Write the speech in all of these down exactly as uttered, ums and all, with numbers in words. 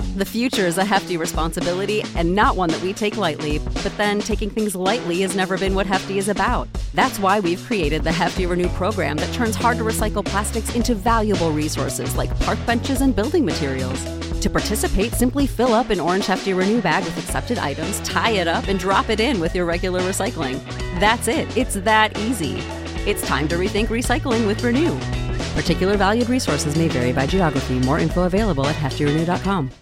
The future is a hefty responsibility and not one that we take lightly, but then taking things lightly has never been what Hefty is about. That's why we've created the Hefty Renew program that turns hard-to-recycle plastics into valuable resources like park benches and building materials. To participate, simply fill up an orange Hefty Renew bag with accepted items, tie it up, and drop it in with your regular recycling. That's it. It's that easy. It's time to rethink recycling with Renew. Particular valued resources may vary by geography. More info available at hefty renew dot com.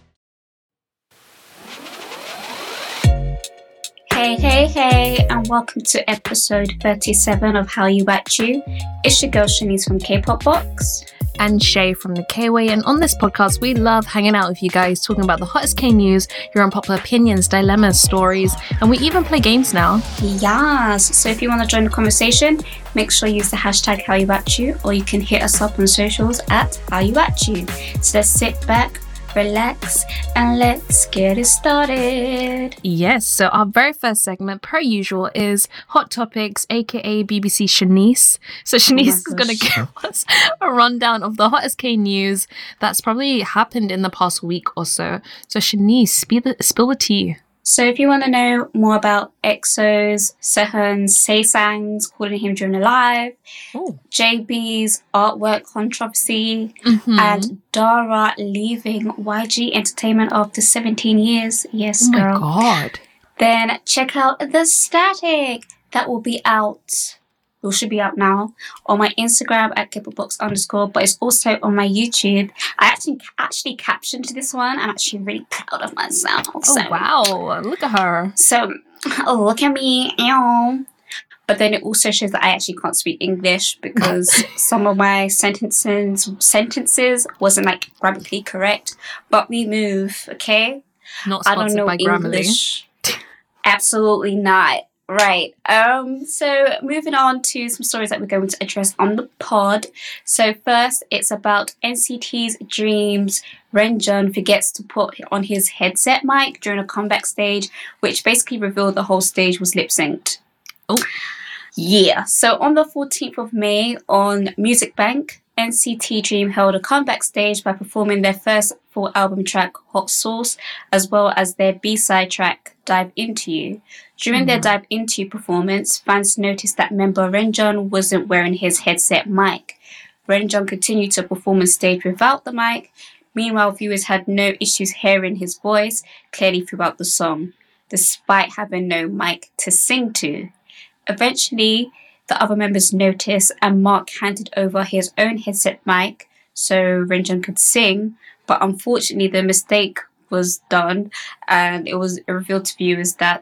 Hey, hey, hey, and welcome to episode thirty-seven of How You At You. It's your girl Shanice from K-Pop Box. And Shay from the K-Way, and on this podcast we love hanging out with you guys, talking about the hottest K news, your unpopular opinions, dilemmas, stories, and we even play games now. Yes, so if you want to join the conversation, make sure you use the hashtag HowYouAtYou, or you can hit us up on socials at HowYouAtYou. So let's sit back, relax, and let's get it started. Yes, so our very first segment, per usual, is Hot Topics, aka B B C Shanice. So Shanice oh is going to give us a rundown of the hottest K news that's probably happened in the past week or so. So Shanice, spill the, spill the tea. So if you want to know more about E X O's, Sehun's, Saesang's calling him during a live, Ooh. J B's artwork controversy, mm-hmm. and Dara leaving Y G Entertainment after seventeen years, yes, oh girl. Oh my god. Then check out The Static. That will be out. It should be out now on my Instagram at kpopbox underscore, but it's also on my YouTube. I actually actually captioned this one. I'm actually really proud of myself. Oh, so. Wow. Look at her. So, oh, look at me. Ew. But then it also shows that I actually can't speak English because some of my sentences sentences wasn't like grammatically correct. But we move, okay? Not sponsored I don't know by English. Grammarly. Absolutely not. Right. Um. So moving on to some stories that we're going to address on the pod. So first, it's about N C T's Dreams. Renjun forgets to put on his headset mic during a comeback stage, which basically revealed the whole stage was lip synced. Oh. Yeah. So on the fourteenth of May on Music Bank, N C T Dream held a comeback stage by performing their first full album track, Hot Sauce, as well as their B-side track, Dive Into You. During mm-hmm. their Dive Into You performance, fans noticed that member Renjun wasn't wearing his headset mic. Renjun continued to perform on stage without the mic. Meanwhile, viewers had no issues hearing his voice clearly throughout the song, despite having no mic to sing to. Eventually, the other members noticed and Mark handed over his own headset mic so Renjun could sing, but unfortunately the mistake was done and it was revealed to viewers that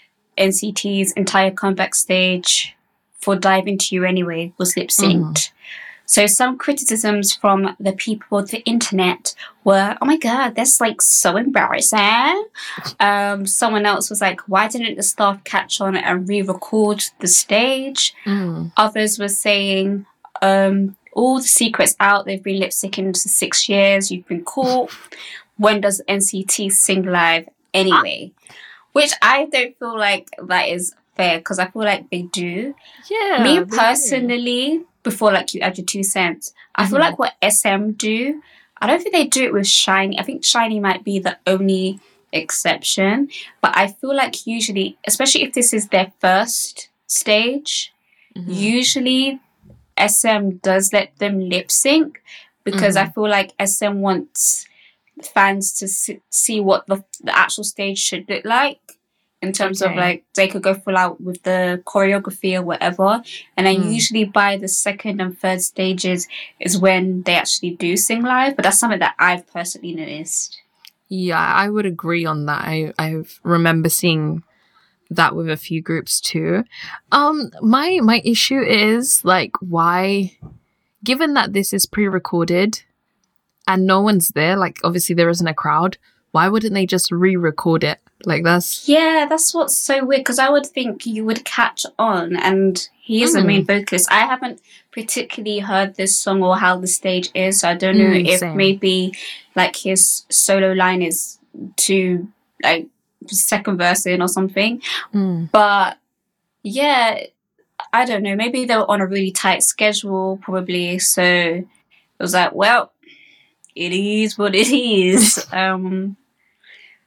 N C T's entire comeback stage for Dive Into You Anyway was lip-synced. Mm. So some criticisms from the people of the internet were, oh my god, that's like so embarrassing. Um, someone else was like, why didn't the staff catch on and re-record the stage? Mm. Others were saying, um, all the secrets out, they've been lip-syncing for six years, you've been caught. When does N C T sing live anyway? Ah. Which I don't feel like that is fair because I feel like they do. Yeah. Me personally, do. Before like you add your two cents, I mm-hmm. feel like what S M do, I don't think they do it with SHINee. I think SHINee might be the only exception. But I feel like usually, especially if this is their first stage, mm-hmm. usually S M does let them lip sync because mm-hmm. I feel like S M wants fans to see what the, the actual stage should look like in terms okay. of like they could go full out with the choreography or whatever, and then mm. usually by the second and third stages is when they actually do sing live, but that's something that I've personally noticed. Yeah, I would agree on that. I I remember seeing that with a few groups too. Um my my issue is like, why, given that this is pre-recorded and no one's there, like obviously there isn't a crowd, why wouldn't they just re-record it? Like that's... Yeah, that's what's so weird, because I would think you would catch on, and he is mm. the main vocalist. I haven't particularly heard this song or how the stage is, so I don't know mm, if same. maybe like his solo line is to like second verse in or something. Mm. But yeah, I don't know. Maybe they were on a really tight schedule probably, so it was like, well, it is what it is. um,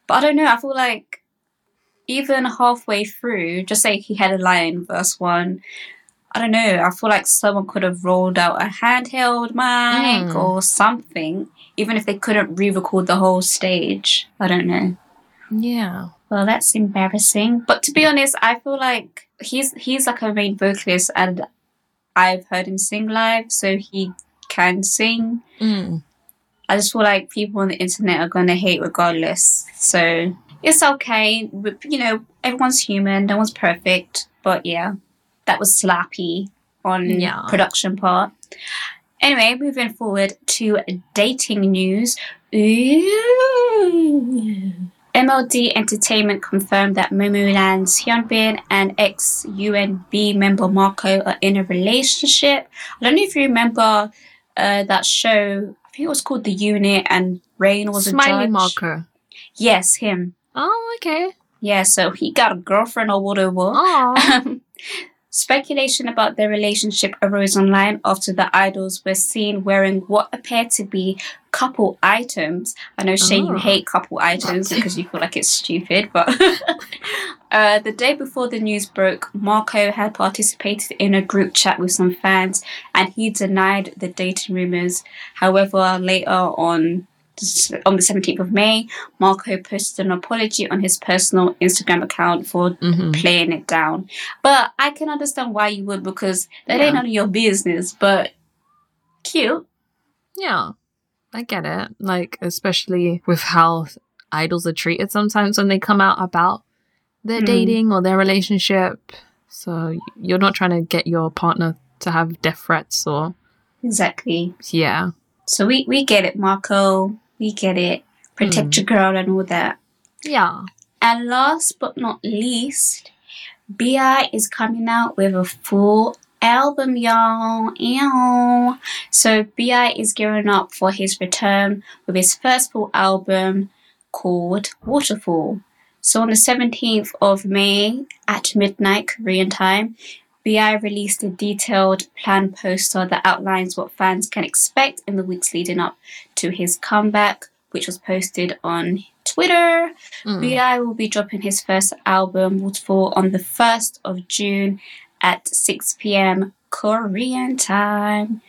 But I don't know, I feel like even halfway through, just say he had a line in verse one, I don't know, I feel like someone could have rolled out a handheld mic Mm. or something, even if they couldn't re-record the whole stage. I don't know. Yeah. Well, that's embarrassing. But to be honest, I feel like he's he's like a main vocalist, and I've heard him sing live, so he can sing. Mm. I just feel like people on the internet are gonna hate regardless. So it's okay. But, you know, everyone's human. No one's perfect. But yeah, that was slappy on Yeah. production part. Anyway, moving forward to dating news. Ooh. M L D Entertainment confirmed that Momoland's Hyunbin and ex-U N B member Marco are in a relationship. I don't know if you remember uh, that show. I think it was called The Unit, and Rain was Smiley a judge. Marco. Yes, him. Oh, okay. Yeah, so he got a girlfriend or whatever. Oh. Speculation about their relationship arose online after the idols were seen wearing what appeared to be couple items. I know, Shay, you Oh. hate couple items because you feel like it's stupid, but uh, the day before the news broke, Marco had participated in a group chat with some fans, and he denied the dating rumors. However, later on, on the seventeenth of May, Marco posted an apology on his personal Instagram account for Mhm. playing it down. But I can understand why you would, because that Yeah. ain't none of your business, but cute. Yeah. I get it. Like, especially with how idols are treated sometimes when they come out about their Mm. dating or their relationship. So you're not trying to get your partner to have death threats or, Exactly. yeah. So we, we get it, Marco. We get it. Protect Mm. your girl and all that. Yeah. And last but not least, B I is coming out with a full album, y'all. Ew. So B I is gearing up for his return with his first full album called Waterfall. So on the seventeenth of May at midnight Korean time, B I released a detailed plan poster that outlines what fans can expect in the weeks leading up to his comeback, which was posted on Twitter. Mm. B I will be dropping his first album, Waterfall, on the first of June at six p.m. Korean time.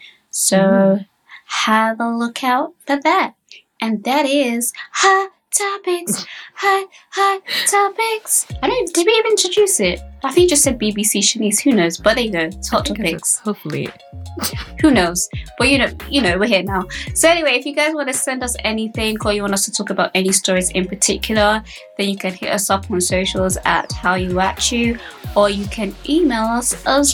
So have a look out for that. And that is Hot Topics. Hot, hot topics. I don't, did we even introduce it? I think you just said B B C Shanice. Who knows? But there you go. It's Hot I think Topics. it's- Hopefully. Who knows? But you know, you know, we're here now. So anyway, if you guys want to send us anything or you want us to talk about any stories in particular, then you can hit us up on socials at How You At You, or you can email us as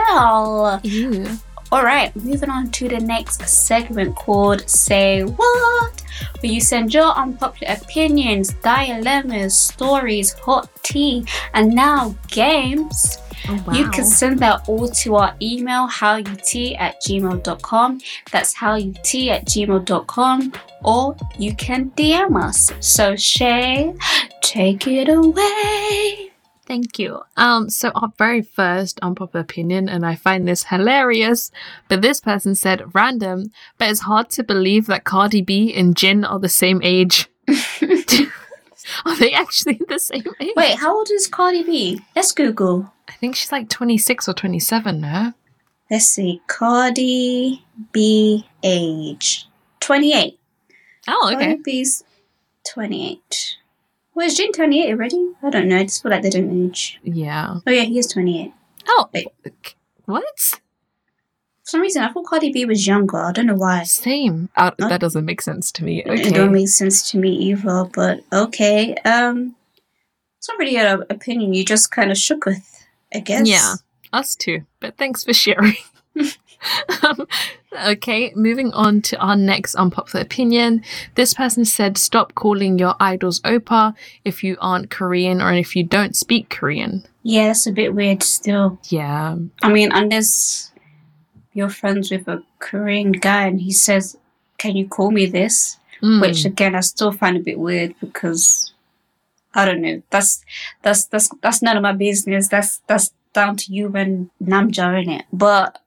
well. Ew. All right, moving on to the next segment called Say What, where you send your unpopular opinions, dilemmas, stories, hot tea, and now games. Oh, wow. You can send that all to our email, howut at gmail dot com. That's howut at gmail dot com. Or you can D M us. So, Shay, take it away. Thank you. Um, so our very first unpopular opinion, and I find this hilarious, but this person said random, but it's hard to believe that Cardi B and Jin are the same age. Are they actually the same age? Wait, how old is Cardi B? Let's Google. I think she's like twenty-six or twenty-seven, no? Let's see. Cardi B age. twenty-eight. Oh, okay. Cardi B's twenty-eight. Was Jin twenty-eight already? I don't know. I just feel like they don't age. Yeah. Oh, yeah, he is twenty-eight. Oh, Wait. what? For some reason, I thought Cardi B was younger. I don't know why. Same. Uh, Huh? That doesn't make sense to me. It don't Okay. make sense to me either, but okay. Um, it's not really an opinion. You just kind of shook with, I guess. Yeah, us too. But thanks for sharing. um, okay, moving on to our next unpopular opinion. This person said, stop calling your idols oppa if you aren't Korean or if you don't speak Korean. Yeah, that's a bit weird still. Yeah. I mean, unless you're friends with a Korean guy and he says, can you call me this? Mm. Which again, I still find a bit weird because I don't know. That's that's that's that's none of my business. That's that's down to you and Namjoon, innit? But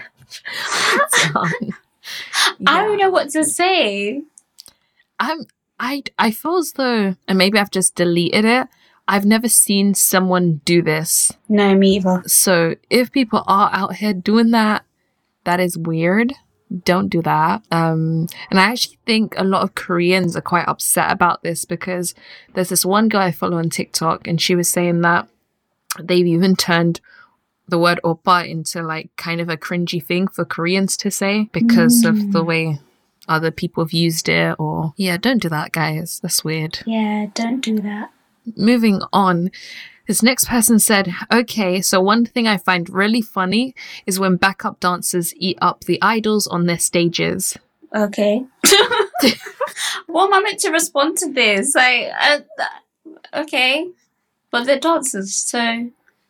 Um, I don't yeah. know what to say. I'm I, I feel as though, and maybe I've just deleted it, I've never seen someone do this. No, me either. So if people are out here doing that, that is weird. Don't do that. Um, and I actually think a lot of Koreans are quite upset about this because there's this one guy I follow on TikTok and she was saying that they've even turned the word oppa into like kind of a cringy thing for Koreans to say because mm. of the way other people have used it. Or yeah, don't do that, guys. That's weird. Yeah, don't do that. Moving on, this next person said, okay, so one thing I find really funny is when backup dancers eat up the idols on their stages. Okay. What am I meant to respond to this? Like, uh, okay. But they're dancers, so...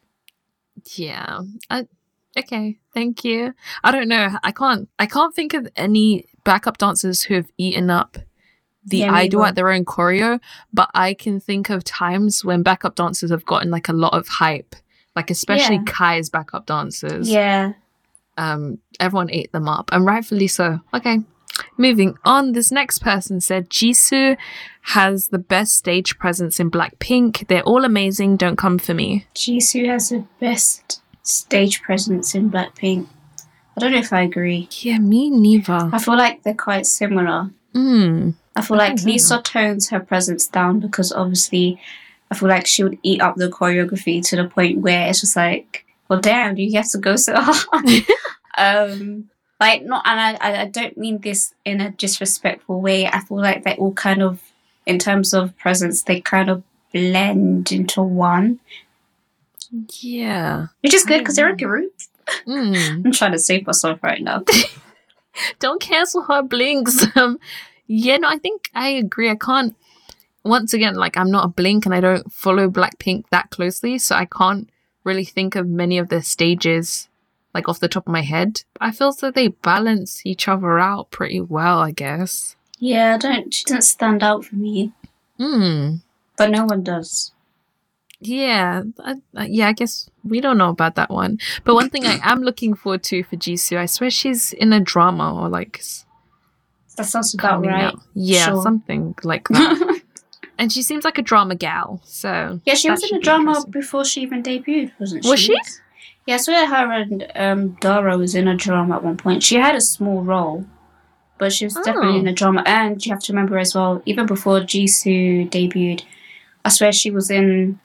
Yeah. Uh, okay, thank you. I don't know. I can't, I can't think of any backup dancers who have eaten up the yeah, idol at their own choreo, but I can think of times when backup dancers have gotten like a lot of hype, like especially yeah. Kai's backup dancers. Yeah. Um, everyone ate them up, and rightfully so. Okay, moving on. This next person said Jisoo has the best stage presence in Blackpink. They're all amazing. Don't come for me. Jisoo has the best stage presence in Blackpink. I don't know if I agree. Yeah, me neither. I feel like they're quite similar. Hmm. I feel like Lisa tones her presence down because obviously I feel like she would eat up the choreography to the point where it's just like, well, damn, you have to go so hard. um, like, not, and I, I don't mean this in a disrespectful way. I feel like they all kind of, in terms of presence, they kind of blend into one. Yeah. Which is good because they're a group. Mm. I'm trying to save myself right now. Don't cancel her blinks. Um, Yeah, no, I think I agree. I can't, once again, like I'm not a Blink and I don't follow Blackpink that closely, so I can't really think of many of their stages like off the top of my head. I feel so they balance each other out pretty well, I guess. Yeah, I don't, she doesn't stand out for me. Hmm. But no one does. Yeah, I, I, yeah, I guess we don't know about that one. But one thing I am looking forward to for Jisoo, I swear she's in a drama or like... That sounds about right. Out. Yeah, sure. Something like that. And she seems like a drama gal, so... Yeah, she was in a drama before she even debuted, wasn't she? Was she? Yeah, I swear her and um, Dara was in a drama at one point. She had a small role, but she was oh. definitely in a drama. And you have to remember as well, even before Jisoo debuted, I swear she was in...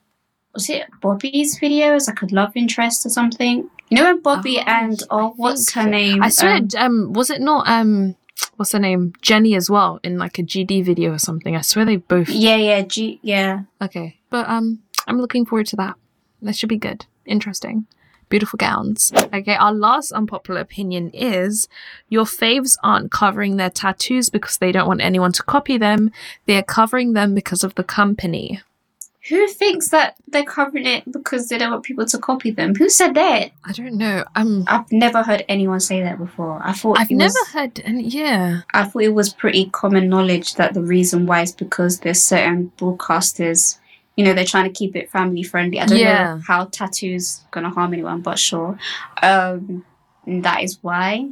Was it Bobby's video as like a love interest or something? You know when Bobby oh, and... Oh, what's her name? I swear, um, um, was it not... um. What's her name? Jenny as well in like a G D video or something. I swear they both. Yeah, yeah, G, yeah. Okay, but um, I'm looking forward to that. That should be good, interesting, beautiful gowns. Okay, our last unpopular opinion is your faves aren't covering their tattoos because they don't want anyone to copy them. They are covering them because of the company. Who thinks that they're covering it because they don't want people to copy them? Who said that? I don't know. Um, I've never heard anyone say that before. I thought I've it never was, heard any. Yeah, I thought it was pretty common knowledge that the reason why is because there's certain broadcasters, you know, they're trying to keep it family friendly. I don't yeah. know how tattoos gonna harm anyone, but sure, um, and that is why.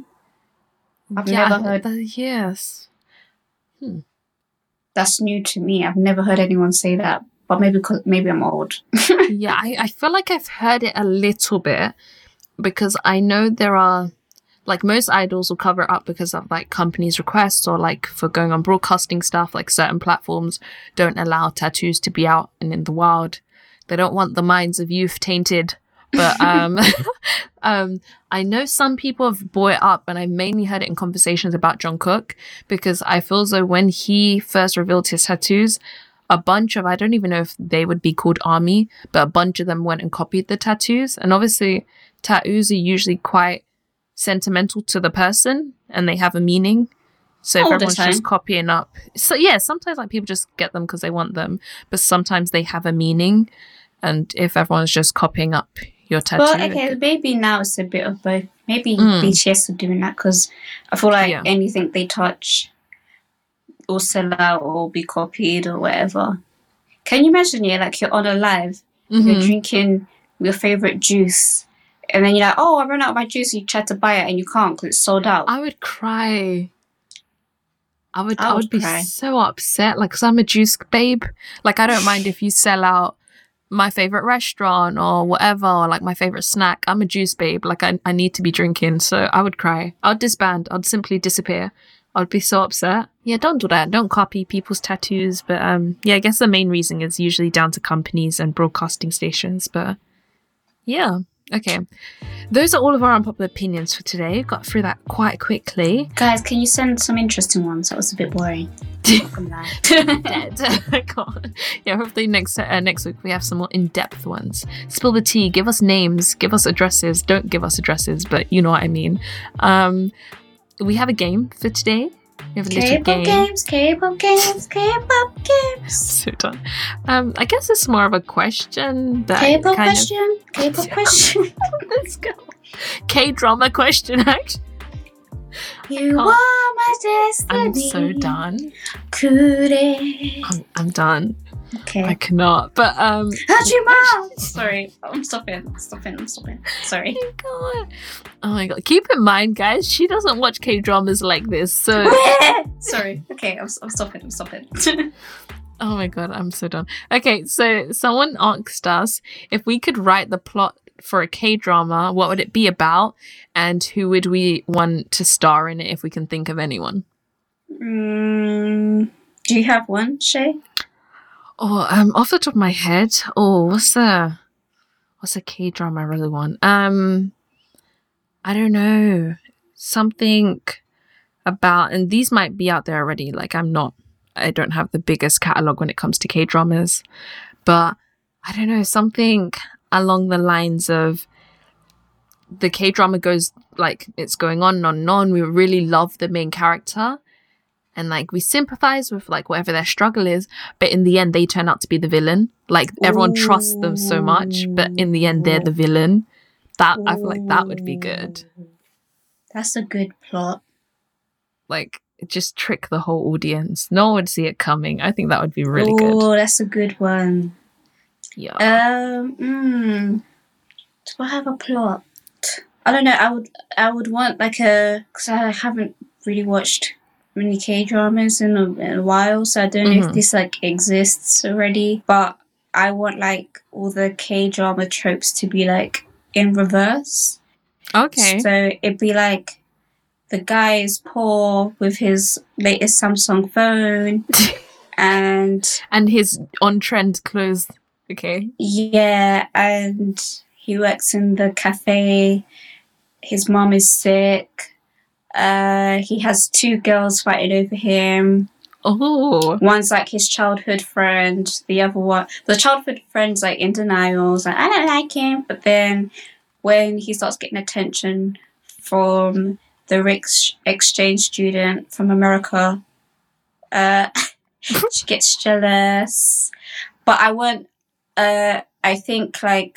I've yeah, never heard. That, yes. Hmm. That's new to me. I've never heard anyone say that. But maybe because maybe I'm old. yeah, I, I feel like I've heard it a little bit because I know there are, like most idols will cover it up because of like companies' requests or like for going on broadcasting stuff, like certain platforms don't allow tattoos to be out and in the wild. They don't want the minds of youth tainted. But um, um, I know some people have brought it up and I mainly heard it in conversations about Jungkook because I feel as though when he first revealed his tattoos, a bunch of, I don't even know if they would be called ARMY, but a bunch of them went and copied the tattoos. And obviously, tattoos are usually quite sentimental to the person and they have a meaning. So if All everyone's just copying up. So yeah, sometimes like people just get them because they want them, but sometimes they have a meaning. And if everyone's just copying up your tattoo. Well, okay, maybe now it's a bit of both. Maybe mm. B T S are doing that because I feel like yeah. anything they touch or sell out or be copied or whatever. Can you imagine, yeah, like you're on a live, mm-hmm. you're drinking your favorite juice, and then you're like, oh, I ran out of my juice, you try to buy it and you can't because it's sold out. I would cry. I would, I I would would be cry. so upset. Like, cause I'm a juice babe. Like, I don't mind if you sell out my favorite restaurant or whatever, or like my favorite snack. I'm a juice babe. Like, I, I need to be drinking. So I would cry. I'd disband. I'd simply disappear. I'd be so upset. Yeah, don't do that. Don't copy people's tattoos. But um, yeah, I guess the main reason is usually down to companies and broadcasting stations. But yeah, okay. Those are all of our unpopular opinions for today. Got through that quite quickly. Guys, can you send some interesting ones? That was a bit boring. Not gonna lie. Dead. God. Yeah, hopefully next uh, next week we have some more in-depth ones. Spill the tea. Give us names. Give us addresses. Don't give us addresses, but you know what I mean. Um, we have a game for today. We have a little K-pop game. games, K-pop games, K-pop games. So done. Um, I guess it's more of a question that K-pop kind question, K-pop question. of. Let's go. K-drama question, actually. You can't- are my I'm destiny. so done. Kure. I'm, I'm done. Okay. I cannot. But um. Hajima! Sorry, I'm stopping. I'm stopping. I'm stopping. Sorry. Oh my god. Oh my god. Keep in mind, guys, she doesn't watch K dramas like this. So Sorry. Okay, I'm, I'm stopping. I'm stopping. oh my god, I'm so done. Okay, so someone asked us if we could write the plot for a K drama, what would it be about? And who would we want to star in it if we can think of anyone? mm, do you have one, Shay? Oh, um, off the top of my head, oh, what's the what's a K drama I really want? Um, I don't know. Something about, and these might be out there already. Like, I'm not, I don't have the biggest catalog when it comes to K dramas, but I don't know, something along the lines of the K drama goes like it's going on and on and on. We really love the main character. And like we sympathize with like whatever their struggle is, but in the end they turn out to be the villain. Like everyone trusts them so much, but in the end they're the villain. That I feel like that would be good. That's a good plot. Like just trick the whole audience. No one would see it coming. I think that would be really good. Oh, that's a good one. Yeah. Um, mm, do I have a plot? I don't know. I would, I would want like a, because I haven't really watched many K dramas in a, in a while, so I don't know Mhm. if this like exists already. But I want like all the K drama tropes to be like in reverse. Okay. So it'd be like the guy is poor with his latest Samsung phone, and And his on-trend clothes. Okay. yeah, and he works in the cafe. His mom is sick. Uh, he has two girls fighting over him. Oh. One's like his childhood friend. The other one, the childhood friend's like in denial. It's like, I don't like him. But then when he starts getting attention from the rich exchange student from America, uh, she gets jealous. But I want, uh, I think like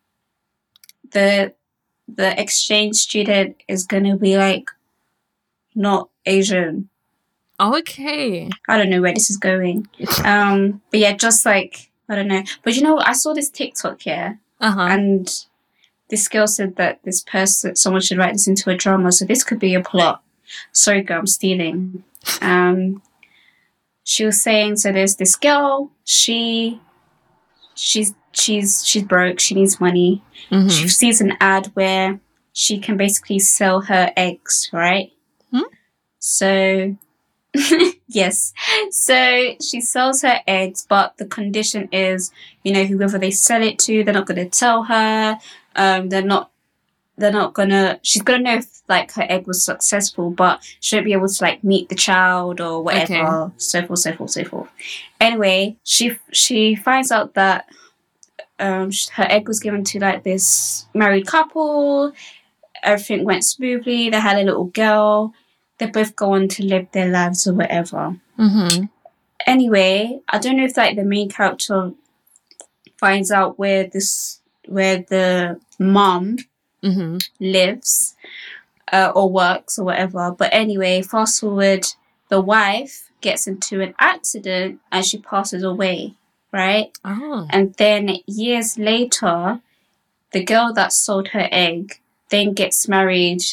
the the exchange student is gonna be like not Asian. Okay. I don't know where this is going. Um, but yeah, just like I don't know. But you know what? I saw this TikTok here, Uh-huh. and this girl said that this person, someone should write this into a drama. So this could be a plot. Sorry, girl, I'm stealing. Um, she was saying, so there's this girl. She, she's she's she's broke. She needs money. Mhm. She sees an ad where she can basically sell her eggs, right? Hmm? So, yes. So she sells her eggs, but the condition is, you know, whoever they sell it to, they're not going to tell her. Um, they're not. They're not gonna. She's gonna know if like her egg was successful, but she won't be able to like meet the child or whatever. Okay. So forth, so forth, so forth. Anyway, she she finds out that um sh- her egg was given to like this married couple. Everything went smoothly. They had a little girl. They both go on to live their lives or whatever. Mhm. Anyway, I don't know if like the main character finds out where this where the mom Mhm. lives uh, or works or whatever. But anyway, fast forward, the wife gets into an accident and she passes away, right? Oh. And then years later, the girl that sold her egg then gets married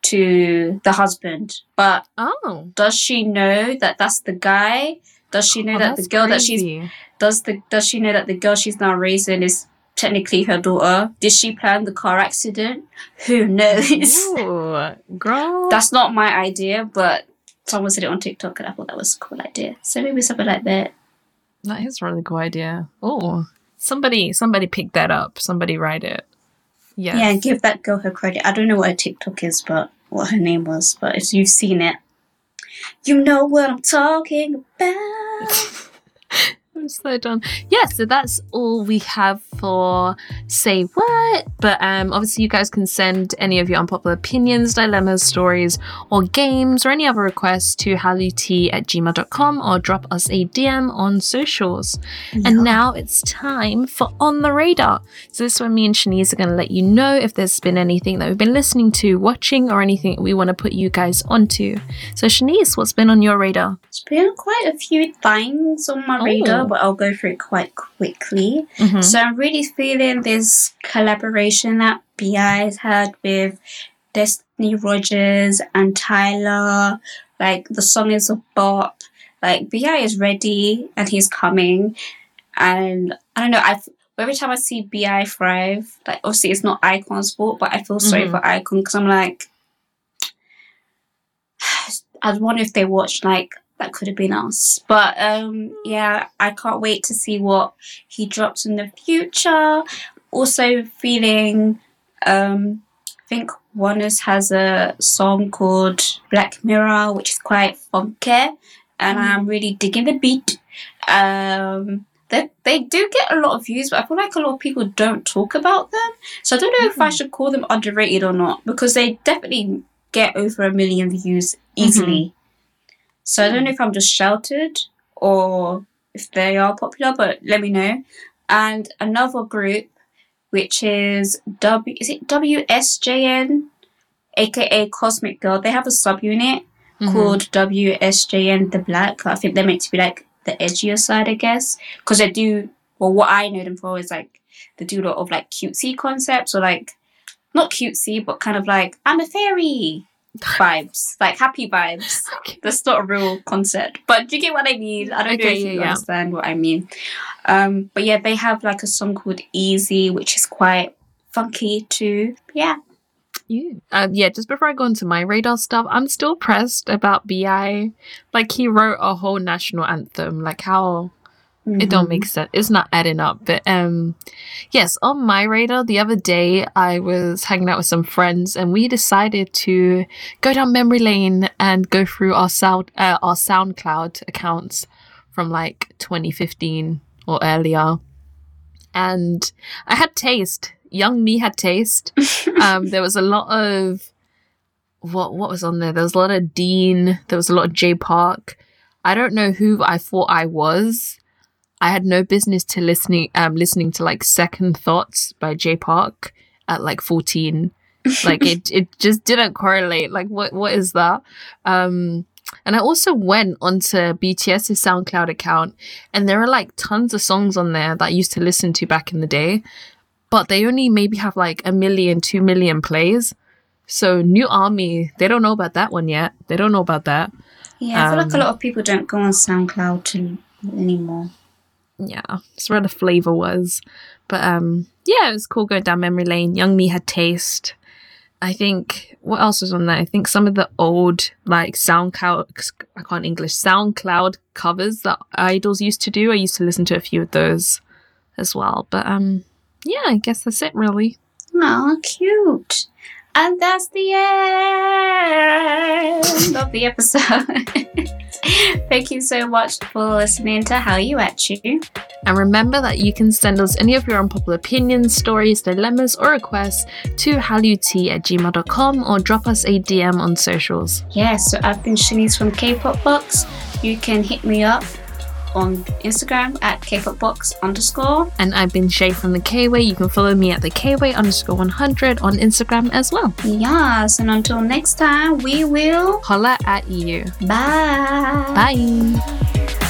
to the husband. But Oh. does she know that that's the guy? Does she know Oh, that the that's girl that crazy. she's does the does she know that the girl she's now raising is technically her daughter? Did she plan the car accident? Who knows? Ooh, girl. That's not my idea, but someone said it on TikTok and I thought that was a cool idea. So maybe something like that. That is a really cool idea. Oh, somebody, somebody pick that up. Somebody write it. Yes. Yeah, and give that girl her credit. I don't know what her TikTok is, but what her name was. But if you've seen it, you know what I'm talking about. I'm so done. Yeah, so that's all we have for Say What. But um, obviously, you guys can send any of your unpopular opinions, dilemmas, stories, or games, or any other requests to hallut at gmail dot com or drop us a D M on socials. Yeah. And now it's time for On the Radar. So this is where me and Shanice are going to let you know if there's been anything that we've been listening to, watching, or anything that we want to put you guys onto. So Shanice, what's been on your radar? There's been quite a few things on my Oh. radar, but I'll go through it quite quickly. Mhm. So I'm really feeling this collaboration that B I has had with Destiny Rogers and Tyler. Like, the song is a bop. Like, B I is ready and he's coming. And I don't know, I every time I see B I thrive, like, obviously it's not Icon's fault, but I feel sorry Mhm. for Icon because I'm like, I wonder if they watched, like, that could have been us. But um yeah, I can't wait to see what he drops in the future. Also feeling um I think Warner's has a song called Black Mirror, which is quite funky, and Mm. I'm really digging the beat. Um they, they do get a lot of views, but I feel like a lot of people don't talk about them. So I don't know if I should call them underrated or not, because they definitely get over a million views easily. So I don't know if I'm just sheltered or if they are popular, but let me know. And another group, which is W, is it W S J N, aka Cosmic Girl. They have a subunit Mhm. called W S J N The Black. I think they're meant to be like the edgier side, I guess, because they do. Well, what I know them for is like they do a lot of like cutesy concepts, or like not cutesy, but kind of like I'm a fairy vibes, like happy vibes. Okay. That's not a real concept, but do you get what I mean? I don't know Okay, if yeah, you yeah. understand what I mean. Um, but yeah, they have like a song called Easy, which is quite funky too. Yeah. Yeah. Uh, yeah, just before I go into my radar stuff, I'm still pressed about B I. Like, he wrote a whole national anthem. Like, how... It don't make sense. It's not adding up. But um, yes, on my radar, the other day I was hanging out with some friends and we decided to go down memory lane and go through our sound uh, our SoundCloud accounts from like twenty fifteen or earlier. And I had taste. Young me had taste. um, there was a lot of what what was on there. There was a lot of Dean. There was a lot of J Park. I don't know who I thought I was. I had no business to listening um listening to like Second Thoughts by J Park at like fourteen. Like it it just didn't correlate. Like what what is that? Um and I also went onto BTS's SoundCloud account and there are like tons of songs on there that I used to listen to back in the day, but they only maybe have like a million, two million plays. So New Army, they don't know about that one yet. They don't know about that. Yeah, I feel like a Um, lot of people don't go on SoundCloud to, anymore. Yeah, that's where the flavor was. But um yeah, it was cool going down memory lane. Young me had taste. I think what else was on there? I think some of the old like SoundCloud I can't English SoundCloud covers that idols used to do. I used to listen to a few of those as well. But um yeah, I guess that's it really. Oh, cute. And that's the end of the episode. Thank you so much for listening to How You At You. And remember that you can send us any of your unpopular opinions, stories, dilemmas, or requests to hallut at gmail dot com or drop us a D M on socials. Yeah, so I've been Shanice from K-Pop Box. You can hit me up on Instagram at kpopbox underscore. And I've been Shay from the K-Way. You can follow me at the K-Way underscore one hundred on Instagram as well. Yes, and until next time, we will Holla at you. bye. Bye.